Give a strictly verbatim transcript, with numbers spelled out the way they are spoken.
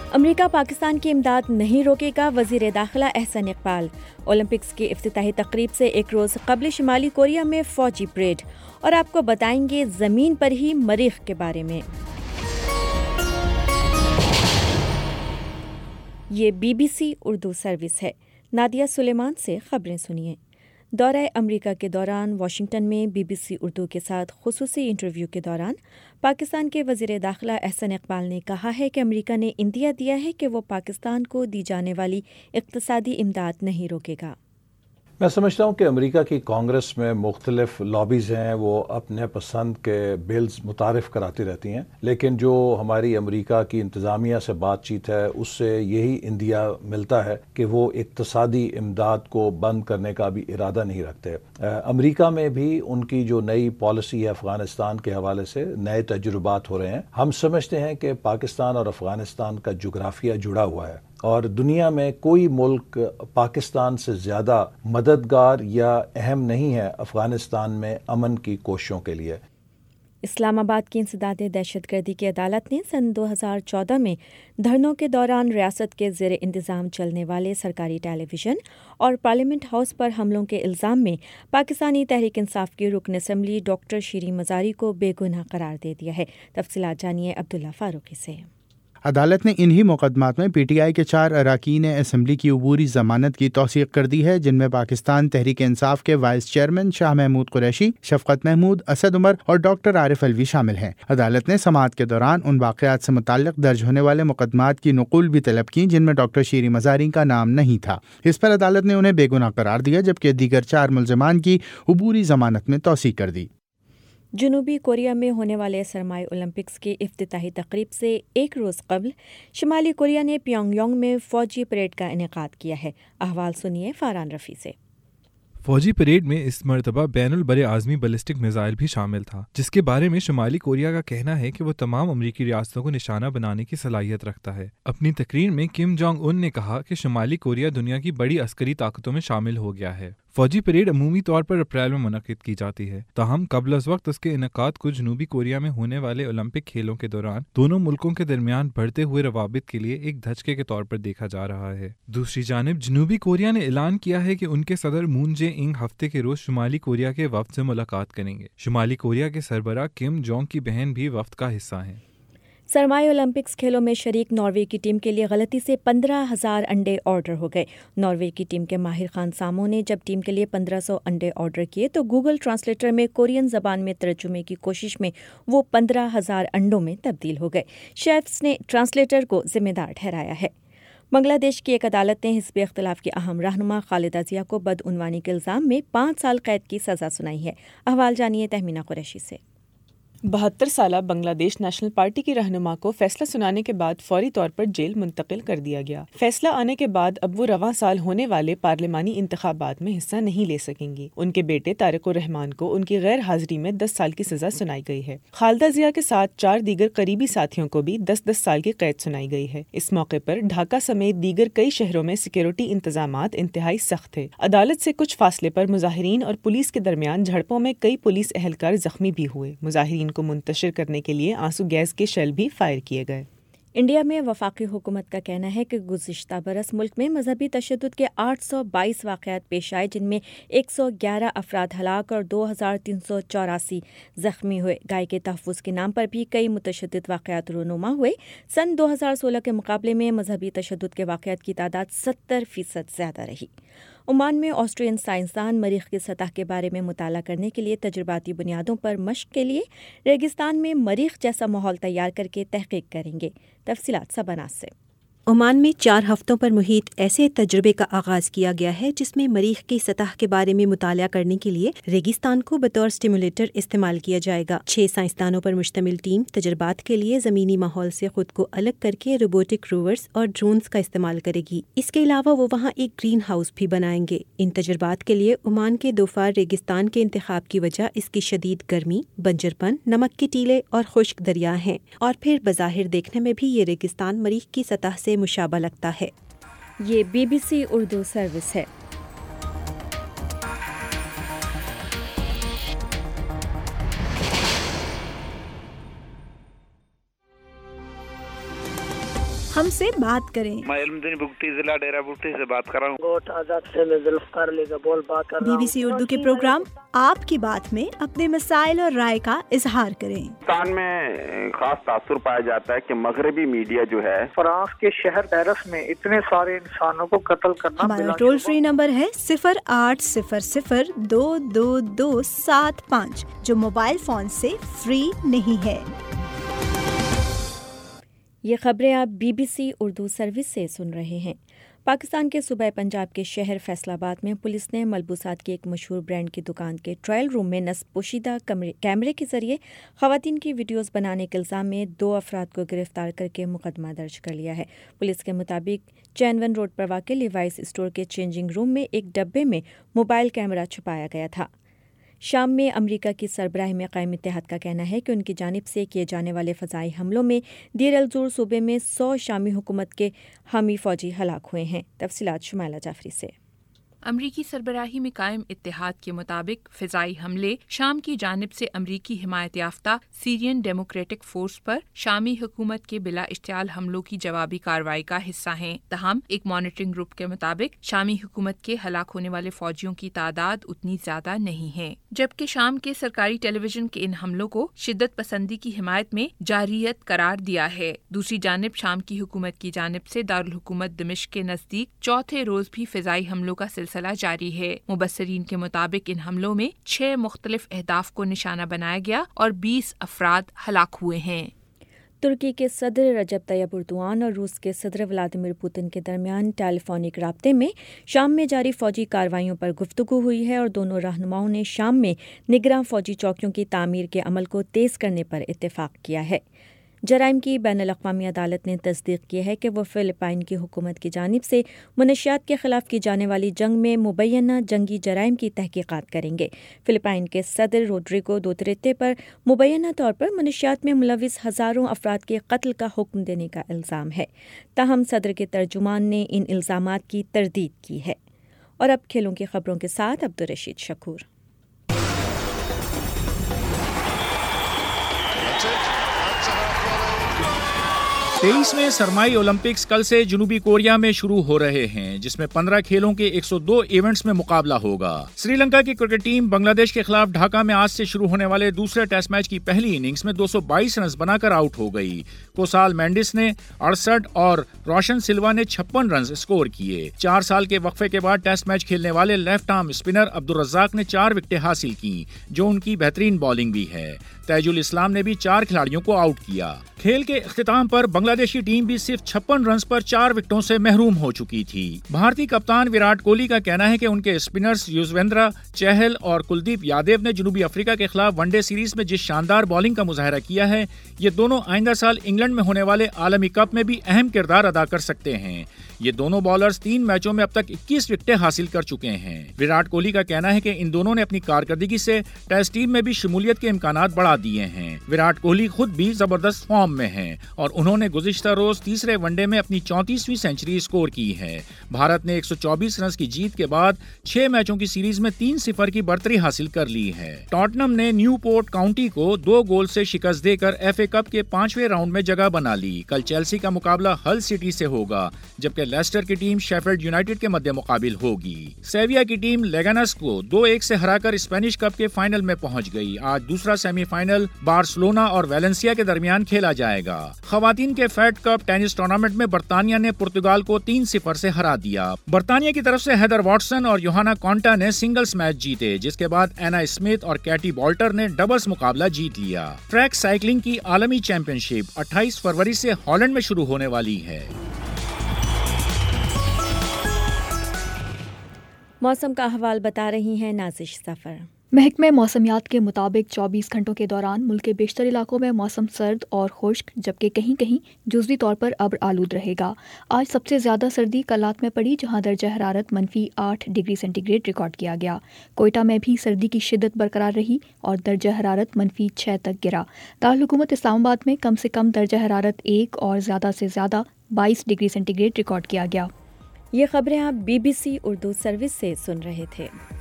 امریکہ پاکستان کی امداد نہیں روکے گا، وزیر داخلہ احسن اقبال۔ اولمپکس کی افتتاحی تقریب سے ایک روز قبل شمالی کوریا میں فوجی پریڈ، اور آپ کو بتائیں گے زمین پر ہی مریخ کے بارے میں۔ یہ B B C Urdu service ہے۔ نادیہ سلیمان سے خبریں سنیے۔ دورہ امریکہ کے دوران واشنگٹن میں بی بی سی اردو کے ساتھ خصوصی انٹرویو کے دوران پاکستان کے وزیر داخلہ احسن اقبال نے کہا ہے کہ امریکہ نے عندیہ دیا ہے کہ وہ پاکستان کو دی جانے والی اقتصادی امداد نہیں روکے گا۔ میں سمجھتا ہوں کہ امریکہ کی کانگریس میں مختلف لابیز ہیں، وہ اپنے پسند کے بلز متعارف کراتی رہتی ہیں، لیکن جو ہماری امریکہ کی انتظامیہ سے بات چیت ہے اس سے یہی عندیہ ملتا ہے کہ وہ اقتصادی امداد کو بند کرنے کا بھی ارادہ نہیں رکھتے۔ امریکہ میں بھی ان کی جو نئی پالیسی ہے افغانستان کے حوالے سے نئے تجربات ہو رہے ہیں۔ ہم سمجھتے ہیں کہ پاکستان اور افغانستان کا جغرافیہ جڑا ہوا ہے، اور دنیا میں کوئی ملک پاکستان سے زیادہ مددگار یا اہم نہیں ہے افغانستان میں امن کی کوششوں کے لیے۔ اسلام آباد کی انسداد دہشت گردی کی عدالت نے سن دو ہزار چودہ میں دھرنوں کے دوران ریاست کے زیر انتظام چلنے والے سرکاری ٹیلی ویژن اور پارلیمنٹ ہاؤس پر حملوں کے الزام میں پاکستانی تحریک انصاف کی رکن اسمبلی ڈاکٹر شیریں مزاری کو بے گناہ قرار دے دیا ہے۔ تفصیلات جانیے عبداللہ فاروقی سے۔ عدالت نے انہی مقدمات میں پی ٹی آئی کے چار اراکین اسمبلی کی عبوری ضمانت کی توثیق کر دی ہے، جن میں پاکستان تحریک انصاف کے وائس چیئرمین شاہ محمود قریشی، شفقت محمود، اسد عمر اور ڈاکٹر عارف الوی شامل ہیں۔ عدالت نے سماعت کے دوران ان واقعات سے متعلق درج ہونے والے مقدمات کی نقول بھی طلب کی جن میں ڈاکٹر شیریں مزاری کا نام نہیں تھا۔ اس پر عدالت نے انہیں بے گناہ قرار دیا، جبکہ دیگر چار ملزمان کی عبوری ضمانت میں توثیق کر دی۔ جنوبی کوریا میں ہونے والے سرمائی اولمپکس کی افتتاحی تقریب سے ایک روز قبل شمالی کوریا نے پیونگ یانگ میں فوجی پریڈ کا انعقاد کیا ہے۔ احوال سنیے فاران رفیع سے۔ فوجی پریڈ میں اس مرتبہ بین البر اعظمی بیلسٹک میزائل بھی شامل تھا، جس کے بارے میں شمالی کوریا کا کہنا ہے کہ وہ تمام امریکی ریاستوں کو نشانہ بنانے کی صلاحیت رکھتا ہے۔ اپنی تقریر میں کم جونگ ان نے کہا کہ شمالی کوریا دنیا کی بڑی عسکری طاقتوں میں شامل ہو گیا ہے۔ فوجی پریڈ عمومی طور پر اپریل میں منعقد کی جاتی ہے، تاہم قبل از وقت اس کے انعقاد کو جنوبی کوریا میں ہونے والے اولمپک کھیلوں کے دوران دونوں ملکوں کے درمیان بڑھتے ہوئے روابط کے لیے ایک دھچکے کے طور پر دیکھا جا رہا ہے۔ دوسری جانب جنوبی کوریا نے اعلان کیا ہے کہ ان کے صدر مون جے انگ ہفتے کے روز شمالی کوریا کے وفد سے ملاقات کریں گے۔ شمالی کوریا کے سربراہ کم جونگ کی بہن بھی وفد کا حصہ ہیں۔ سرمائی اولمپکس کھیلوں میں شریک ناروے کی ٹیم کے لیے غلطی سے پندرہ ہزار انڈے آرڈر ہو گئے۔ ناروے کی ٹیم کے ماہر خان سامو نے جب ٹیم کے لیے پندرہ سو انڈے آرڈر کیے تو گوگل ٹرانسلیٹر میں کورین زبان میں ترجمے کی کوشش میں وہ پندرہ ہزار انڈوں میں تبدیل ہو گئے۔ شیفز نے ٹرانسلیٹر کو ذمہ دار ٹھہرایا ہے۔ بنگلہ دیش کی ایک عدالت نے حزب اختلاف کی اہم رہنما خالدہ ضیاء کو بدعنوانی کے الزام میں پانچ سال قید کی سزا سنائی ہے۔ احوال جانیے تہمینہ قریشی سے۔ بہتر سالہ بنگلہ دیش نیشنل پارٹی کی رہنما کو فیصلہ سنانے کے بعد فوری طور پر جیل منتقل کر دیا گیا۔ فیصلہ آنے کے بعد اب وہ رواں سال ہونے والے پارلیمانی انتخابات میں حصہ نہیں لے سکیں گی۔ ان کے بیٹے طارق الرحمان کو ان کی غیر حاضری میں دس سال کی سزا سنائی گئی ہے۔ خالدہ ضیاء کے ساتھ چار دیگر قریبی ساتھیوں کو بھی دس دس سال کی قید سنائی گئی ہے۔ اس موقع پر ڈھاکہ سمیت دیگر کئی شہروں میں سیکیورٹی انتظامات انتہائی سخت تھے۔ عدالت سے کچھ فاصلے پر مظاہرین اور پولیس کے درمیان جھڑپوں میں کئی پولیس اہلکار زخمی بھی ہوئے۔ مظاہرین کو منتشر کرنے کے لیے آنسو گیس کے شیل بھی فائر کیے گئے۔ انڈیا میں وفاقی حکومت کا کہنا ہے کہ گزشتہ برس ملک میں مذہبی تشدد کے آٹھ سو بائیس واقعات پیش آئے، جن میں ایک سو گیارہ افراد ہلاک اور دو ہزار تین سو چوراسی زخمی ہوئے۔ گائے کے تحفظ کے نام پر بھی کئی متشدد واقعات رونما ہوئے۔ سن دو ہزار سولہ کے مقابلے میں مذہبی تشدد کے واقعات کی تعداد ستر فیصد زیادہ رہی۔ عمان میں آسٹرین سائنسدان مریخ کی سطح کے بارے میں مطالعہ کرنے کے لیے تجرباتی بنیادوں پر مشق کے لیے ریگستان میں مریخ جیسا ماحول تیار کر کے تحقیق کریں گے۔ تفصیلات سباناز سے۔ عمان میں چار ہفتوں پر محیط ایسے تجربے کا آغاز کیا گیا ہے جس میں مریخ کی سطح کے بارے میں مطالعہ کرنے کے لیے ریگستان کو بطور سٹیمولیٹر استعمال کیا جائے گا۔ چھ سائنسدانوں پر مشتمل ٹیم تجربات کے لیے زمینی ماحول سے خود کو الگ کر کے روبوٹک روورز اور ڈرونز کا استعمال کرے گی۔ اس کے علاوہ وہ وہاں ایک گرین ہاؤس بھی بنائیں گے۔ ان تجربات کے لیے عمان کے دوفار ریگستان کے انتخاب کی وجہ اس کی شدید گرمی، بنجر پن، نمک کے ٹیلے اور خشک دریا ہیں، اور پھر بظاہر دیکھنے میں بھی یہ ریگستان مریخ کی سطح سے مشابہ لگتا ہے۔ یہ B B C Urdu service ہے۔ हम से बात करें। मैं इल्मुद्दीन बुगटी जिला डेरा बुगटी से बात कर रहा हूँ। गोट आजाद से मैं जुल्फकार अली का बोल बात कर रहा हूँ। बीबीसी उर्दू के प्रोग्राम आपकी बात में अपने मसाइल और राय का इजहार करें। पाकिस्तान में खास तासुर पाया जाता है कि मगरबी मीडिया जो है, फ्रांस के शहर पेरिस में इतने सारे इंसानों को कत्ल करना। हमारा टोल फ्री नंबर है सिफर आठ सिफर सिफर दो दो दो सात पाँच, जो मोबाइल फोन से फ्री नहीं है। ये खबरें आप बीबीसी उर्दू सर्विस से सुन रहे हैं। पाकिस्तान के सूबे पंजाब के शहर फैसलाबाद में पुलिस ने मलबूसात की एक मशहूर ब्रांड की दुकान के ट्रायल रूम में नस्ब पोशीदा कैमरे के जरिए खवातीन की वीडियोस बनाने के इल्ज़ाम में दो अफराद को गिरफ्तार करके मुकदमा दर्ज कर लिया है। पुलिस के मुताबिक चैनवन रोड पर वाक़ लिवाइस स्टोर के चेंजिंग रूम में एक डब्बे में मोबाइल कैमरा छुपाया गया था। शाम में अमरीका की सरबराही में कायम इत्तेहाद का कहना है कि उनकी जानिब से किए जाने वाले फ़ज़ाई हमलों में दीर अल-ज़ोर सूबे में सौ शामी हुकूमत के हामी फ़ौजी हलाक हुए हैं। तफसीलात शुमाइला जाफरी से। अमरीकी सरबराही में कायम इत्तेहाद के मुताबिक फ़िज़ाई हमले शाम की जानिब से अमरीकी हिमायत याफ्ता सीरियन डेमोक्रेटिक फोर्स पर शामी हुकूमत के बिला इश्तियाल हमलों की जवाबी कार्रवाई का हिस्सा हैं। तहम एक मॉनिटरिंग ग्रुप के मुताबिक शामी हुकूमत के हलाक होने वाले फौजियों की तादाद उतनी ज्यादा नहीं है, जबकि शाम के सरकारी टेलीविजन के इन हमलों को शिद्दत पसंदी की हिमायत में जारियत करार दिया है। दूसरी जानिब शाम की हुकूमत की जानिब से दारुल हुकूमत दिमिश्क के नजदीक चौथे रोज भी फ़िज़ाई हमलों का सिलसिला जारी है। मुबस्सरीन के मुताबिक इन हमलों में छह मुख्तलिफ अहदाफ को निशाना बनाया गया और बीस अफराद हलाक हुए हैं। तुर्की के सदर रजब तैयब एर्दोआन और रूस के सदर व्लादिमीर पुतिन के दरमियान टेलीफोनिक राब्ते में शाम में जारी फौजी कार्रवाइयों पर गुफ्तगू हुई है और दोनों रहनुमाओं ने शाम में निगरां फौजी चौकियों की तामीर के अमल को तेज़ करने पर इत्तेफाक किया है। जराइम की बैनुल अक़वामी अदालत ने तस्दीक की है कि वह फ़िलिपाइन की हुकूमत की जानिब से मनशियात के ख़िलाफ़ की जाने वाली जंग में मुबैना जंगी जराइम की तहक़ीक़ात करेंगे। फ़िलिपाइन के सदर रोड्रिगो दुतेर्ते पर मुबैना तौर पर मनशियात में मुलविस हज़ारों अफराद के कत्ल का हुक्म देने का इल्ज़ाम है। ताहम सदर के तर्जुमान ने इन इल्ज़ामात की तरदीद की है। और अब खेलों की खबरों के साथ अब्दुल रशीद शकूर। तेईसवें सरमाई ओलंपिक्स कल से जनूबी कोरिया में शुरू हो रहे हैं, जिसमें पंद्रह खेलों के एक सौ दो इवेंट्स में मुकाबला होगा। श्रीलंका की क्रिकेट टीम बांग्लादेश के खिलाफ ढाका में आज से शुरू होने वाले दूसरे टेस्ट मैच की पहली इनिंग्स में दो सौ बाईस रन बनाकर आउट हो गई। कोसाल मेंडिस ने अड़सठ और रोशन सिल्वा ने छप्पन रन स्कोर किए। चार साल के वक्फे के बाद टेस्ट मैच खेलने वाले left arm spinner Abdul Razzaq ने चार विकेटें हासिल की, जो उनकी बेहतरीन बॉलिंग भी है। तैजुल इस्लाम ने भी चार खिलाड़ियों को आउट किया। खेल के इख्तिताम पर बांग्लादेशी टीम भी सिर्फ छप्पन रन पर चार विकेटों से महरूम हो चुकी थी। भारतीय कप्तान विराट कोहली का कहना है कि उनके स्पिनर्स युजवेंद्र चहल और कुलदीप यादव ने जनूबी अफ्रीका के खिलाफ वनडे सीरीज में जिस शानदार बॉलिंग का मुजाहरा किया है, ये दोनों आइंदा साल इंग्लैंड में होने वाले आलमी कप में भी अहम किरदार अदा कर सकते हैं। ये दोनों बॉलर्स तीन मैचों में अब तक इक्कीस विकेटें हासिल कर चुके हैं। विराट कोहली का कहना है कि इन दोनों ने अपनी कारकर्दगी से टेस्ट टीम में भी शमूलियत के इम्कानात बढ़ा दिए हैं। विराट कोहली खुद भी जबरदस्त फॉर्म में हैं और उन्होंने गुज़िश्ता रोज तीसरे वनडे में अपनी चौंतीसवीं सेंचुरी स्कोर की है। भारत ने एक सौ चौबीस रन की जीत के बाद छह मैचों की सीरीज में तीन सिफर की बढ़तरी हासिल कर ली है। टॉटनम ने न्यूपोर्ट काउंटी को दो गोल से शिकस्त देकर एफ ए कप के पांचवें राउंड में जगह बना ली। कल चेल्सी का मुकाबला हल सिटी से होगा, जबकि लेस्टर की टीम शेफील्ड यूनाइटेड के मध्य मुकाबिल होगी। सेविया की टीम लेगानस को दो एक से हराकर स्पेनिश कप के फाइनल में पहुंच गई। आज दूसरा सेमीफाइनल बार्सिलोना और वेलेंसिया के दरमियान खेला जाएगा। खवातीन के फेड कप टेनिस टूर्नामेंट में बर्तानिया ने पुर्तगाल को तीन सिफर से हरा दिया। बर्तानिया की तरफ से हेदर वॉटसन और योहाना कॉन्टा ने सिंगल्स मैच जीते, जिसके बाद एना स्मिथ और कैटी बॉल्टर ने डबल्स मुकाबला जीत लिया। ट्रैक साइकिलिंग की आलमी चैंपियनशिप अट्ठाईस फरवरी से हॉलैंड में शुरू होने वाली है। मौसम का अहवाल बता रही हैं नाजिश सफर। महकमे मौसमियात के मुताबिक चौबीस घंटों के दौरान मुल्क के बेशतर इलाकों में मौसम सर्द और खुश्क, जबकि कहीं कहीं जुज़वी तौर पर अब्र आलूद रहेगा। आज सबसे ज़्यादा सर्दी कलात में पड़ी, जहां दर्जा हरारत मनफी आठ डिग्री सेंटीग्रेड रिकॉर्ड किया गया। कोयटा में भी सर्दी की शिद्दत बरकरार रही और दर्जा हरारत मनफी छः तक गिरा। दारुल हुकूमत इस्लामाबाद में कम से कम दर्जा हरारत एक और ज़्यादा से ज़्यादा बाईस डिग्री सेंटीग्रेड रिकॉर्ड किया गया। ये खबरें आप बीबीसी उर्दू सर्विस से सुन रहे थे।